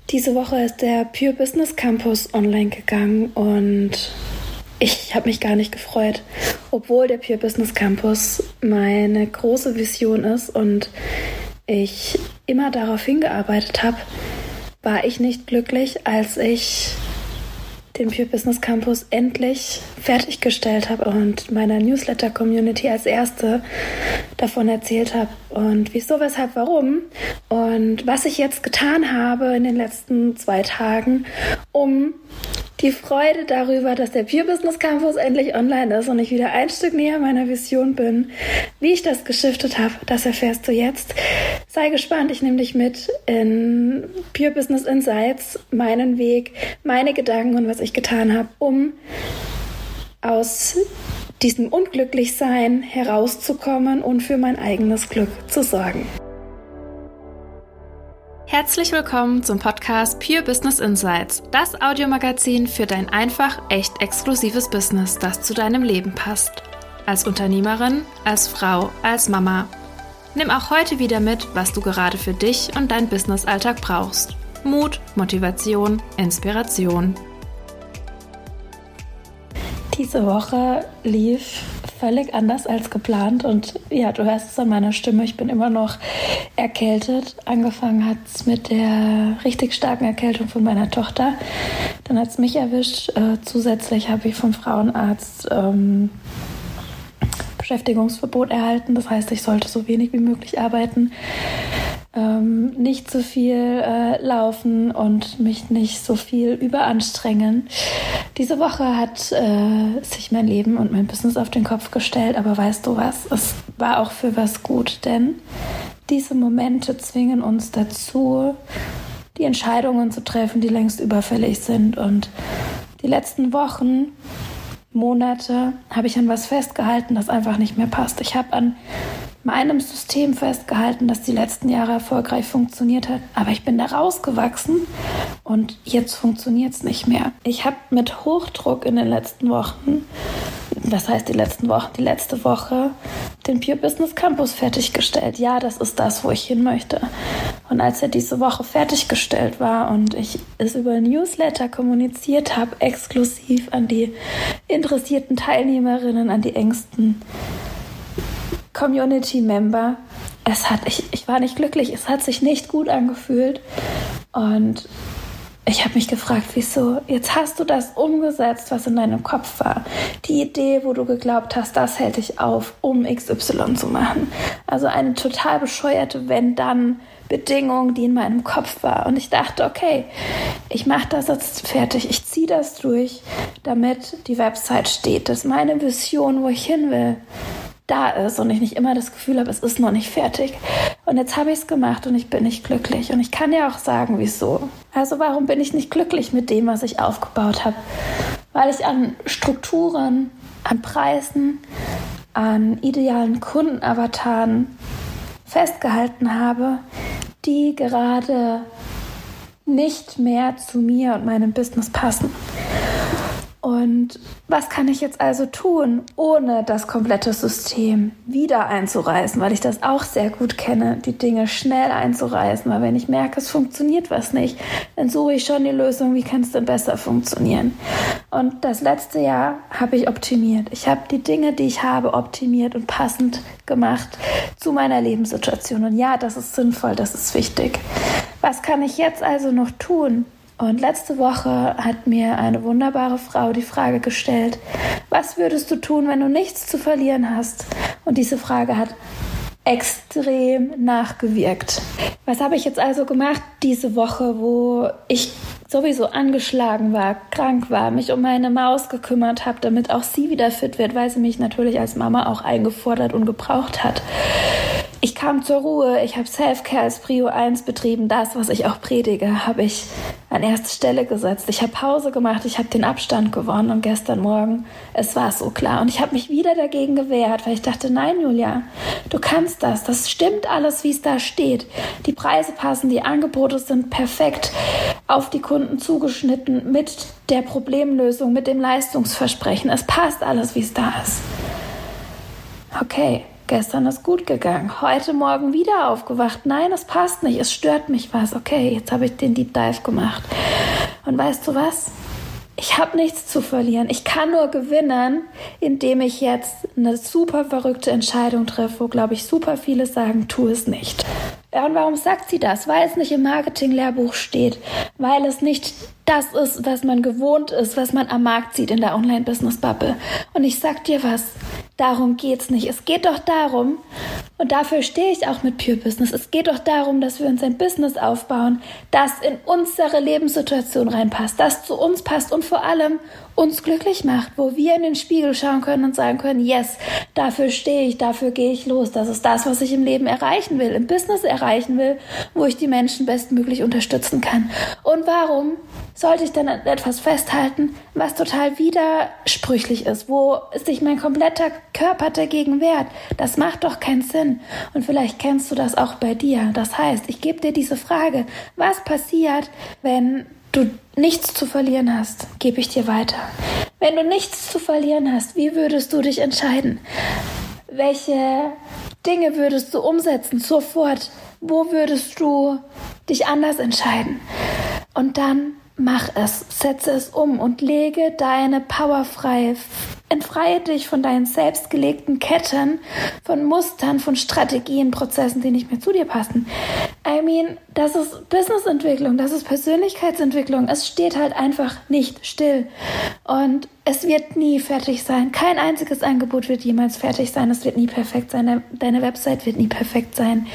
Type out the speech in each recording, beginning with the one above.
Diese Woche ist der Pure Business Campus online gegangen und ich habe mich gar nicht gefreut, obwohl der Pure Business Campus meine große Vision ist und ich immer darauf hingearbeitet habe, war ich nicht glücklich, als ich den Pure Business Campus endlich fertiggestellt habe und meiner Newsletter-Community als erste davon erzählt habe und wieso, weshalb, warum und was ich jetzt getan habe in den letzten 2 Tagen, um die Freude darüber, dass der Pure Business Campus endlich online ist und ich wieder ein Stück näher meiner Vision bin, wie ich das geschiftet habe, das erfährst du jetzt. Sei gespannt, ich nehme dich mit in Pure Business Insights, meinen Weg, meine Gedanken und was ich getan habe, um aus diesem Unglücklichsein herauszukommen und für mein eigenes Glück zu sorgen. Herzlich willkommen zum Podcast Pure Business Insights, das Audiomagazin für dein einfach, echt exklusives Business, das zu deinem Leben passt. Als Unternehmerin, als Frau, als Mama. Nimm auch heute wieder mit, was du gerade für dich und deinen Businessalltag brauchst. Mut, Motivation, Inspiration. Diese Woche lief völlig anders als geplant und ja, du hörst es an meiner Stimme, ich bin immer noch erkältet. Angefangen hat es mit der richtig starken Erkältung von meiner Tochter. Dann hat es mich erwischt. Zusätzlich habe ich vom Frauenarzt Beschäftigungsverbot erhalten. Das heißt, ich sollte so wenig wie möglich arbeiten, nicht zu viel laufen und mich nicht so viel überanstrengen. Diese Woche hat sich mein Leben und mein Business auf den Kopf gestellt, aber weißt du was? Es war auch für was gut, denn diese Momente zwingen uns dazu, die Entscheidungen zu treffen, die längst überfällig sind. Und die letzten Wochen, Monate habe ich an was festgehalten, das einfach nicht mehr passt. Ich habe an meinem System festgehalten, das die letzten Jahre erfolgreich funktioniert hat, aber ich bin da rausgewachsen und jetzt funktioniert es nicht mehr. Ich habe mit Hochdruck in den letzten Wochen, das heißt die letzten Wochen, die letzte Woche, den Pure Business Campus fertiggestellt. Ja, das ist das, wo ich hin möchte. Und als er diese Woche fertiggestellt war und ich es über Newsletter kommuniziert habe, exklusiv an die interessierten Teilnehmerinnen, an die engsten Community-Member, ich war nicht glücklich, es hat sich nicht gut angefühlt und ich habe mich gefragt, wieso? Jetzt hast du das umgesetzt, was in deinem Kopf war. Die Idee, wo du geglaubt hast, das hält dich auf, um XY zu machen. Also eine total bescheuerte Wenn-Dann-Bedingung, die in meinem Kopf war. Und ich dachte, okay, ich mache das jetzt fertig, ich ziehe das durch, damit die Website steht, dass meine Vision, wo ich hin will, da ist und ich nicht immer das Gefühl habe, es ist noch nicht fertig. Und jetzt habe ich es gemacht und ich bin nicht glücklich. Und ich kann dir auch sagen, wieso. Also warum bin ich nicht glücklich mit dem, was ich aufgebaut habe? Weil ich an Strukturen, an Preisen, an idealen Kundenavataren festgehalten habe, die gerade nicht mehr zu mir und meinem Business passen. Und was kann ich jetzt also tun, ohne das komplette System wieder einzureißen, weil ich das auch sehr gut kenne, die Dinge schnell einzureißen, weil wenn ich merke, es funktioniert was nicht, dann suche ich schon die Lösung, wie kann es denn besser funktionieren. Und das letzte Jahr habe ich optimiert. Ich habe die Dinge, die ich habe, optimiert und passend gemacht zu meiner Lebenssituation. Und ja, das ist sinnvoll, das ist wichtig. Was kann ich jetzt also noch tun? Und letzte Woche hat mir eine wunderbare Frau die Frage gestellt, was würdest du tun, wenn du nichts zu verlieren hast? Und diese Frage hat extrem nachgewirkt. Was habe ich jetzt also gemacht diese Woche, wo ich sowieso angeschlagen war, krank war, mich um meine Maus gekümmert habe, damit auch sie wieder fit wird, weil sie mich natürlich als Mama auch eingefordert und gebraucht hat. Ich kam zur Ruhe, ich habe Self-Care als Prio 1 betrieben. Das, was ich auch predige, habe ich an erste Stelle gesetzt. Ich habe Pause gemacht, ich habe den Abstand gewonnen und gestern Morgen, es war so klar. Und ich habe mich wieder dagegen gewehrt, weil ich dachte, nein, Julia, du kannst das. Das stimmt alles, wie es da steht. Die Preise passen, die Angebote sind perfekt auf die Kunden zugeschnitten mit der Problemlösung, mit dem Leistungsversprechen. Es passt alles, wie es da ist. Okay. Gestern ist gut gegangen. Heute Morgen wieder aufgewacht. Nein, es passt nicht. Es stört mich was. Okay, jetzt habe ich den Deep Dive gemacht. Und weißt du was? Ich habe nichts zu verlieren. Ich kann nur gewinnen, indem ich jetzt eine super verrückte Entscheidung treffe, wo, glaube ich, super viele sagen, tu es nicht. Ja, und warum sagt sie das? Weil es nicht im Marketing-Lehrbuch steht. Weil es nicht das ist, was man gewohnt ist, was man am Markt sieht in der Online-Business-Bubble. Und ich sag dir was, darum geht's nicht. Es geht doch darum, und dafür stehe ich auch mit Pure Business, es geht doch darum, dass wir uns ein Business aufbauen, das in unsere Lebenssituation reinpasst, das zu uns passt und vor allem uns glücklich macht, wo wir in den Spiegel schauen können und sagen können, yes, dafür stehe ich, dafür gehe ich los. Das ist das, was ich im Leben erreichen will, im Business erreichen will, wo ich die Menschen bestmöglich unterstützen kann. Und warum sollte ich dann an etwas festhalten, was total widersprüchlich ist, wo sich mein kompletter Körper dagegen wehrt? Das macht doch keinen Sinn. Und vielleicht kennst du das auch bei dir. Das heißt, ich gebe dir diese Frage, was passiert, wenn du nichts zu verlieren hast, gebe ich dir weiter. Wenn du nichts zu verlieren hast, wie würdest du dich entscheiden? Welche Dinge würdest du umsetzen, sofort? Wo würdest du dich anders entscheiden? Und dann mach es, setze es um und lege deine Power frei. Entfreie dich von deinen selbstgelegten Ketten, von Mustern, von Strategien, Prozessen, die nicht mehr zu dir passen. Das ist Businessentwicklung, das ist Persönlichkeitsentwicklung. Es steht halt einfach nicht still. Und es wird nie fertig sein. Kein einziges Angebot wird jemals fertig sein. Es wird nie perfekt sein. Deine Website wird nie perfekt sein.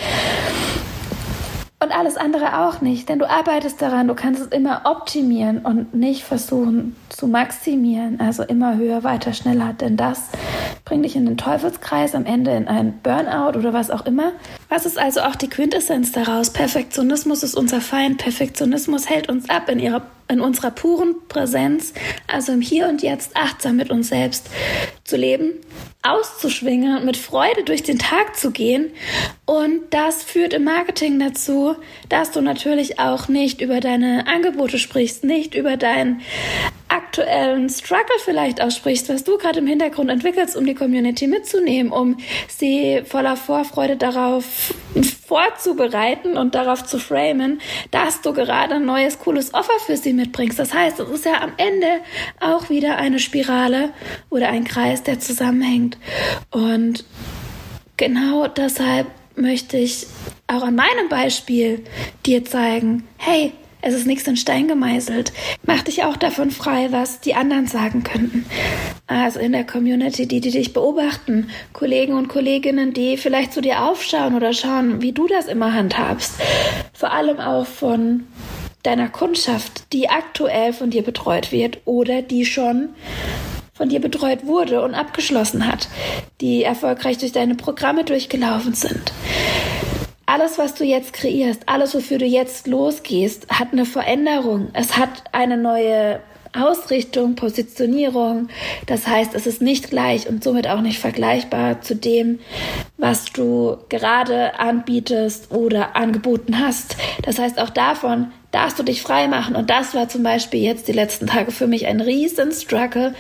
Und alles andere auch nicht, denn du arbeitest daran, du kannst es immer optimieren und nicht versuchen zu maximieren, also immer höher, weiter, schneller, denn das bringt dich in den Teufelskreis, am Ende in einen Burnout oder was auch immer. Was ist also auch die Quintessenz daraus? Perfektionismus ist unser Feind, Perfektionismus hält uns ab in unserer puren Präsenz, also im Hier und Jetzt achtsam mit uns selbst zu leben, auszuschwingen, mit Freude durch den Tag zu gehen. Und das führt im Marketing dazu, dass du natürlich auch nicht über deine Angebote sprichst, nicht über deinen aktuellen Struggle vielleicht aussprichst, was du gerade im Hintergrund entwickelst, um die Community mitzunehmen, um sie voller Vorfreude darauf vorzubereiten und darauf zu framen, dass du gerade ein neues, cooles Offer für sie mitbringst. Das heißt, es ist ja am Ende auch wieder eine Spirale oder ein Kreis, der zusammenhängt. Und genau deshalb möchte ich auch an meinem Beispiel dir zeigen, hey, es ist nichts in Stein gemeißelt. Mach dich auch davon frei, was die anderen sagen könnten. Also in der Community, die dich beobachten, Kollegen und Kolleginnen, die vielleicht zu dir aufschauen oder schauen, wie du das immer handhabst. Vor allem auch von deiner Kundschaft, die aktuell von dir betreut wird oder die schon von dir betreut wurde und abgeschlossen hat, die erfolgreich durch deine Programme durchgelaufen sind. Alles, was du jetzt kreierst, alles, wofür du jetzt losgehst, hat eine Veränderung. Es hat eine neue Ausrichtung, Positionierung. Das heißt, es ist nicht gleich und somit auch nicht vergleichbar zu dem, was du gerade anbietest oder angeboten hast. Das heißt, auch davon darfst du dich frei machen. Und das war zum Beispiel jetzt die letzten Tage für mich ein riesen Struggle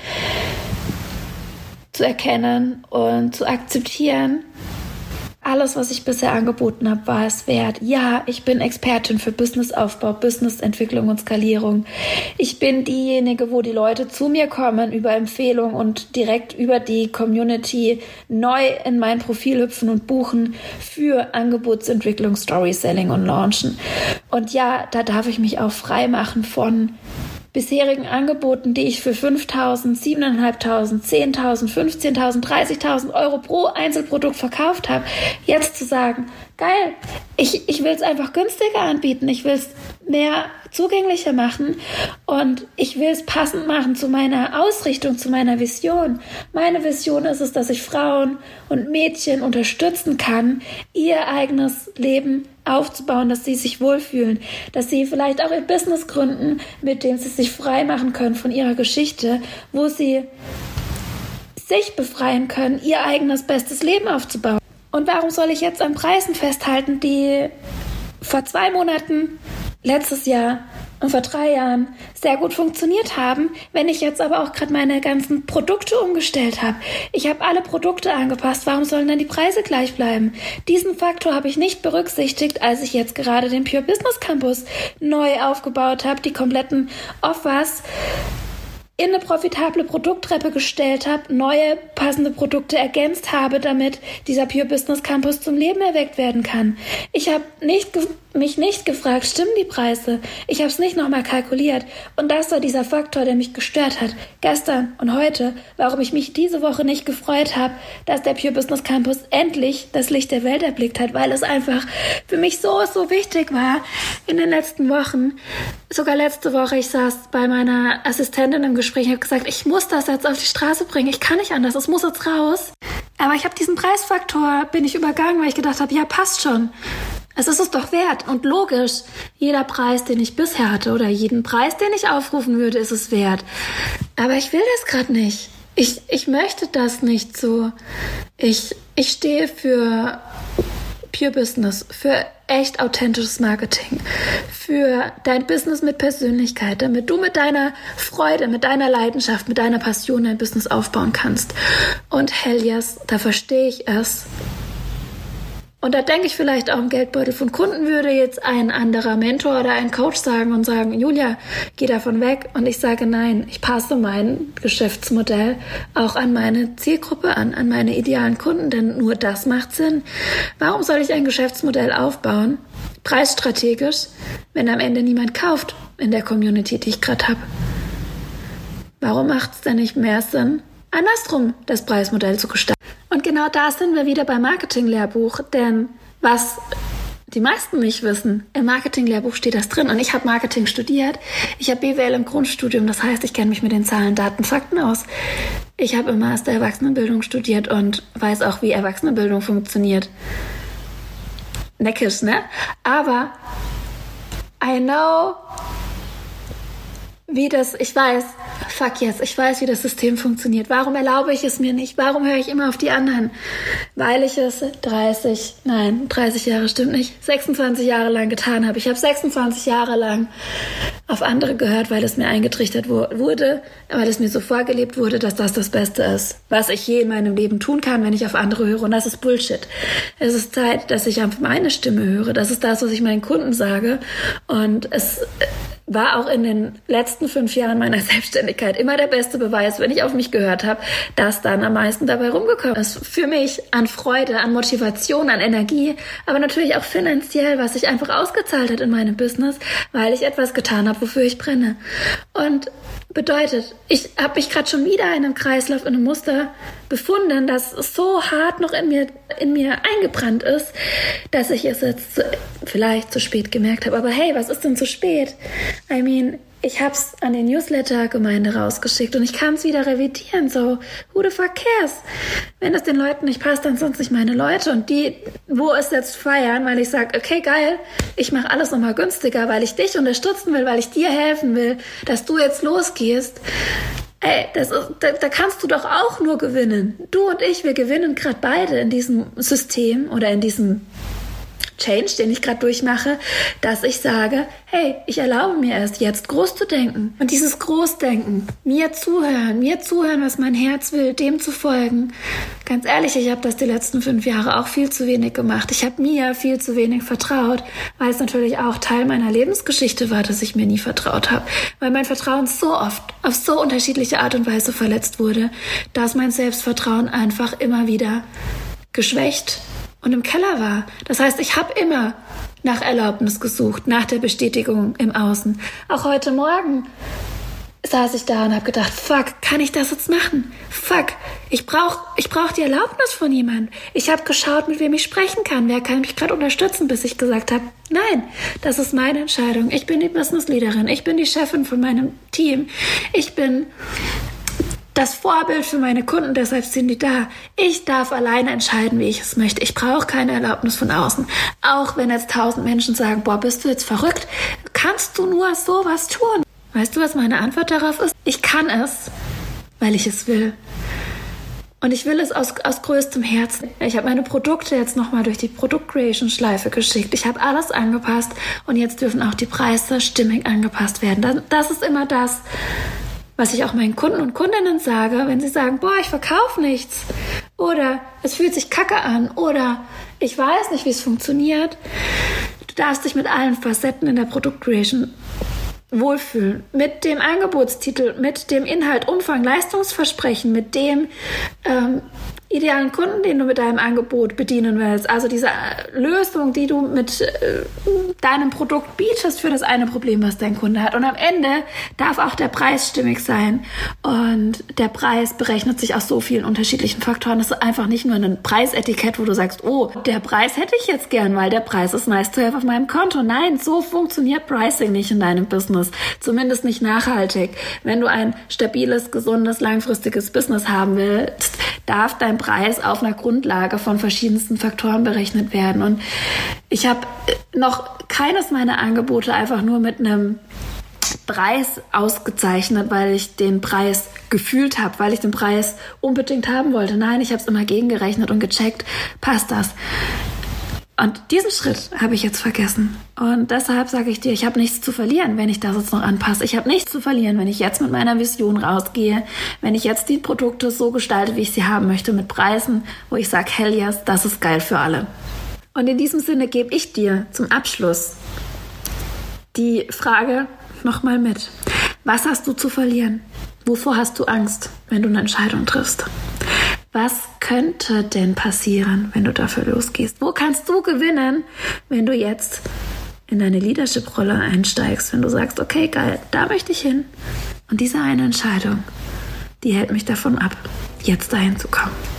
zu erkennen und zu akzeptieren. Alles, was ich bisher angeboten habe, war es wert. Ja, ich bin Expertin für Businessaufbau, Businessentwicklung und Skalierung. Ich bin diejenige, wo die Leute zu mir kommen über Empfehlung und direkt über die Community neu in mein Profil hüpfen und buchen für Angebotsentwicklung, Storyselling und Launchen. Und ja, da darf ich mich auch frei machen von bisherigen Angeboten, die ich für 5.000, 7.500, 10.000, 15.000, 30.000 Euro pro Einzelprodukt verkauft habe, jetzt zu sagen, geil, ich will es einfach günstiger anbieten, ich will es mehr zugänglicher machen und ich will es passend machen zu meiner Ausrichtung, zu meiner Vision. Meine Vision ist es, dass ich Frauen und Mädchen unterstützen kann, ihr eigenes Leben aufzubauen, dass sie sich wohlfühlen, dass sie vielleicht auch ihr Business gründen, mit dem sie sich frei machen können von ihrer Geschichte, wo sie sich befreien können, ihr eigenes bestes Leben aufzubauen. Und warum soll ich jetzt an Preisen festhalten, die vor 2 Monaten, letztes Jahr und vor 3 Jahren sehr gut funktioniert haben, wenn ich jetzt aber auch gerade meine ganzen Produkte umgestellt habe. Ich habe alle Produkte angepasst, warum sollen dann die Preise gleich bleiben? Diesen Faktor habe ich nicht berücksichtigt, als ich jetzt gerade den Pure Business Campus neu aufgebaut habe, die kompletten Offers in eine profitable Produkttreppe gestellt habe, neue passende Produkte ergänzt habe, damit dieser Pure Business Campus zum Leben erweckt werden kann. Ich habe mich nicht gefragt, stimmen die Preise? Ich habe es nicht nochmal kalkuliert. Und das war dieser Faktor, der mich gestört hat. Gestern und heute, warum ich mich diese Woche nicht gefreut habe, dass der Pure Business Campus endlich das Licht der Welt erblickt hat, weil es einfach für mich so wichtig war in den letzten Wochen. Sogar letzte Woche, ich saß bei meiner Assistentin im Gespräch und habe gesagt, ich muss das jetzt auf die Straße bringen. Ich kann nicht anders, es muss jetzt raus. Aber ich habe diesen Preisfaktor, bin ich übergangen, weil ich gedacht habe, ja, passt schon. Es ist es doch wert. Und logisch, jeder Preis, den ich bisher hatte oder jeden Preis, den ich aufrufen würde, ist es wert. Aber ich will das gerade nicht. Ich möchte das nicht so. Ich stehe für Pure Business, für echt authentisches Marketing, für dein Business mit Persönlichkeit, damit du mit deiner Freude, mit deiner Leidenschaft, mit deiner Passion dein Business aufbauen kannst. Und hell yes, da verstehe ich es. Und da denke ich vielleicht auch im Geldbeutel von Kunden, würde jetzt ein anderer Mentor oder ein Coach sagen und sagen, Julia, geh davon weg. Und ich sage, nein, ich passe mein Geschäftsmodell auch an meine Zielgruppe an meine idealen Kunden, denn nur das macht Sinn. Warum soll ich ein Geschäftsmodell aufbauen, preisstrategisch, wenn am Ende niemand kauft in der Community, die ich gerade habe? Warum macht es denn nicht mehr Sinn, andersrum das Preismodell zu gestalten? Und genau da sind wir wieder beim Marketing-Lehrbuch, denn was die meisten nicht wissen, im Marketing-Lehrbuch steht das drin und ich habe Marketing studiert, ich habe BWL im Grundstudium, das heißt, ich kenne mich mit den Zahlen, Daten, Fakten aus. Ich habe im Master Erwachsenenbildung studiert und weiß auch, wie Erwachsenenbildung funktioniert. Neckisch, ne? Aber I know, wie das System funktioniert. Warum erlaube ich es mir nicht? Warum höre ich immer auf die anderen? Weil ich es 30 Jahre stimmt nicht, 26 Jahre lang getan habe. Ich habe 26 Jahre lang auf andere gehört, weil es mir eingetrichtert wurde, weil es mir so vorgelebt wurde, dass das Beste ist, was ich je in meinem Leben tun kann, wenn ich auf andere höre. Und das ist Bullshit. Es ist Zeit, dass ich auf meine Stimme höre. Das ist das, was ich meinen Kunden sage. Und es war auch in den letzten 5 Jahren meiner Selbstständigkeit immer der beste Beweis, wenn ich auf mich gehört habe, dass dann am meisten dabei rumgekommen ist. Für mich an Freude, an Motivation, an Energie, aber natürlich auch finanziell, was sich einfach ausgezahlt hat in meinem Business, weil ich etwas getan habe, wofür ich brenne. Und bedeutet, ich habe mich gerade schon wieder in einem Kreislauf, in einem Muster befunden, das so hart noch in mir eingebrannt ist, dass ich es jetzt vielleicht zu spät gemerkt habe. Aber hey, was ist denn zu spät? Ich habe es an die Newsletter-Gemeinde rausgeschickt und ich kann es wieder revidieren. So, who the fuck cares? Wenn es den Leuten nicht passt, dann sind es nicht meine Leute. Und die, wo es jetzt feiern, weil ich sage, okay, geil, ich mache alles nochmal günstiger, weil ich dich unterstützen will, weil ich dir helfen will, dass du jetzt losgehst. Ey, da kannst du doch auch nur gewinnen. Du und ich, wir gewinnen gerade beide in diesem System oder in diesem Change, den ich gerade durchmache, dass ich sage, hey, ich erlaube mir erst jetzt groß zu denken. Und dieses Großdenken, mir zuhören, was mein Herz will, dem zu folgen. Ganz ehrlich, ich habe das die letzten 5 Jahre auch viel zu wenig gemacht. Ich habe mir viel zu wenig vertraut, weil es natürlich auch Teil meiner Lebensgeschichte war, dass ich mir nie vertraut habe. Weil mein Vertrauen so oft auf so unterschiedliche Art und Weise verletzt wurde, dass mein Selbstvertrauen einfach immer wieder geschwächt und im Keller war. Das heißt, ich habe immer nach Erlaubnis gesucht, nach der Bestätigung im Außen. Auch heute Morgen saß ich da und habe gedacht, fuck, kann ich das jetzt machen? Fuck, ich brauch die Erlaubnis von jemandem. Ich habe geschaut, mit wem ich sprechen kann. Wer kann mich gerade unterstützen, bis ich gesagt habe, nein, das ist meine Entscheidung. Ich bin die Business-Leaderin. Ich bin die Chefin von meinem Team. Ich bin das Vorbild für meine Kunden, deshalb sind die da. Ich darf alleine entscheiden, wie ich es möchte. Ich brauche keine Erlaubnis von außen. Auch wenn jetzt 1000 Menschen sagen, boah, bist du jetzt verrückt? Kannst du nur sowas tun? Weißt du, was meine Antwort darauf ist? Ich kann es, weil ich es will. Und ich will es aus größtem Herzen. Ich habe meine Produkte jetzt nochmal durch die Produkt-Creation-Schleife geschickt. Ich habe alles angepasst und jetzt dürfen auch die Preise stimmig angepasst werden. Das ist immer das, was ich auch meinen Kunden und Kundinnen sage, wenn sie sagen, boah, ich verkaufe nichts oder es fühlt sich kacke an oder ich weiß nicht, wie es funktioniert. Du darfst dich mit allen Facetten in der Produkt-Creation wohlfühlen. Mit dem Angebotstitel, mit dem Inhalt, Umfang, Leistungsversprechen, mit dem idealen Kunden, den du mit deinem Angebot bedienen willst. Also diese Lösung, die du mit deinem Produkt bietest für das eine Problem, was dein Kunde hat. Und am Ende darf auch der Preis stimmig sein. Und der Preis berechnet sich aus so vielen unterschiedlichen Faktoren. Das ist einfach nicht nur ein Preisetikett, wo du sagst, oh, der Preis hätte ich jetzt gern, weil der Preis ist nice to have auf meinem Konto. Nein, so funktioniert Pricing nicht in deinem Business. Zumindest nicht nachhaltig. Wenn du ein stabiles, gesundes, langfristiges Business haben willst, darf dein Preis auf einer Grundlage von verschiedensten Faktoren berechnet werden. Und ich habe noch keines meiner Angebote einfach nur mit einem Preis ausgezeichnet, weil ich den Preis gefühlt habe, weil ich den Preis unbedingt haben wollte. Nein, ich habe es immer gegengerechnet und gecheckt, passt das? Und diesen Schritt habe ich jetzt vergessen. Und deshalb sage ich dir, ich habe nichts zu verlieren, wenn ich das jetzt noch anpasse. Ich habe nichts zu verlieren, wenn ich jetzt mit meiner Vision rausgehe, wenn ich jetzt die Produkte so gestalte, wie ich sie haben möchte, mit Preisen, wo ich sage, hell yes, das ist geil für alle. Und in diesem Sinne gebe ich dir zum Abschluss die Frage nochmal mit. Was hast du zu verlieren? Wovor hast du Angst, wenn du eine Entscheidung triffst? Was könnte denn passieren, wenn du dafür losgehst? Wo kannst du gewinnen, wenn du jetzt in deine Leadership-Rolle einsteigst? Wenn du sagst, okay, geil, da möchte ich hin. Und diese eine Entscheidung, die hält mich davon ab, jetzt dahin zu kommen.